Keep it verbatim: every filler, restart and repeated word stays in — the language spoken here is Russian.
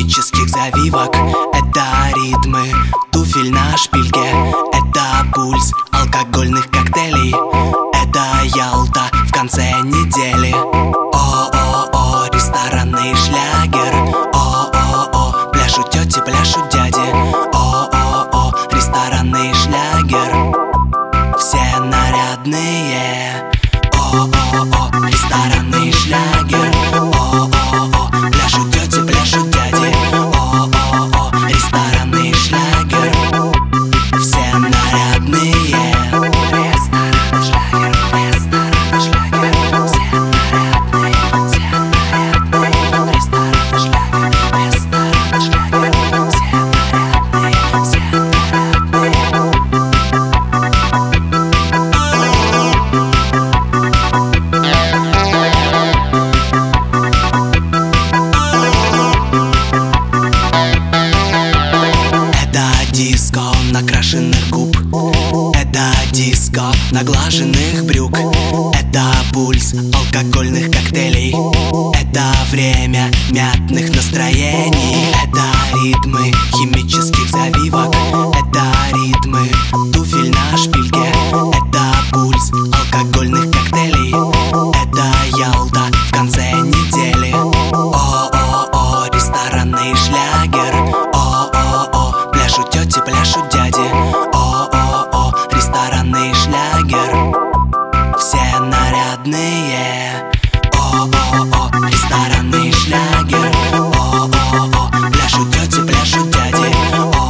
химических завивок. Это ритмы туфель на шпильке. Это пульс алкогольных коктейлей. Это Ялта в конце недели. О-о-о, ресторанный шлягер. О-о-о, пляшут тети, пляшут дяди. О-о-о, ресторанный шлягер. Все нарядные. О-о-о, ресторанный шлягер. О-о-о, пляшут тети, пляшут дяди. О-о-о, ресторанный шлягер. Все нарядные. Ресторанный шлягер, ресторанный шлягер. Все нарядные, все нарядные. Ресторанный шлягер, ресторанный шлягер. Все нарядные, все нарядные. Диско накрашенных губ. Это диско наглаженных брюк. Это пульс алкогольных коктейлей. Это время мятных настроений. Это ритмы химических завивок. Это ритмы туфель на шпильке. Это пульс алкогольных коктейлей. Это Ялта в конце недели. О-о-о, ресторанный шлягер. О-о-о, пляшут тети, пляшут дяди. О-о-о, ресторанный шлягер. Все нарядные. О-о-о, ресторанный шлягер. О-о-о, пляшут тети, пляшут дяди.